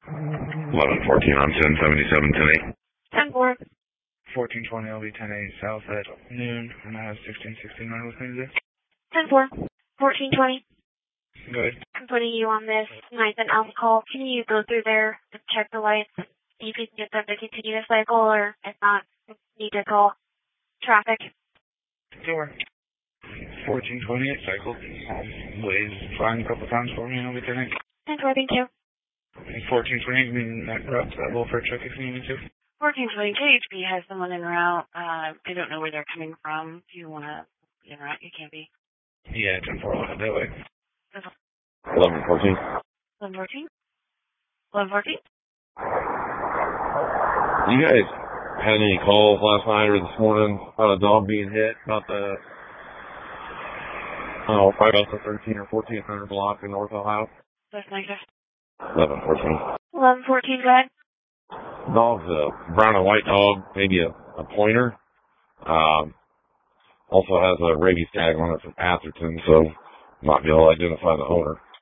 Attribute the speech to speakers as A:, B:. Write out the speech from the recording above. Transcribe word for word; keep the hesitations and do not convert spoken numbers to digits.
A: eleven fourteen on ten seventy-seven tonight.
B: ten four.
C: fourteen twenty, L B ten eight south at noon, and I have sixteen sixty-nine with me today.
B: ten four. fourteen twenty.
C: Good.
B: I'm putting you on this ninth and Alpha call. Can you go through there and check the lights? See if you can get them to continue the cycle, or if not, need to call traffic.
C: Sure. fourteen twenty-eight cycle. Waves flying a couple times for me, L B ten eight.
B: ten four, thank you.
C: fourteen twenty-eight, meaning that route, that Wolford truck if you need me to.
D: fourteen twenty, K H B has someone en route. Uh, I don't know where they're coming from. If you want to be en route, you can be.
C: Yeah, ten four, I'll head that way.
A: eleven fourteen.
D: eleven fourteen? eleven fourteen?
A: You guys had any calls last night or this morning about a dog being hit about the, oh, probably about the thirteen or fourteen hundred block in North Ohio?
D: That's nice.
A: eleven fourteen.
B: eleven fourteen, go ahead.
A: Dog's a brown and white dog, maybe a, a pointer. Um, also has a rabies tag on it from Atherton, so might be able to identify the owner.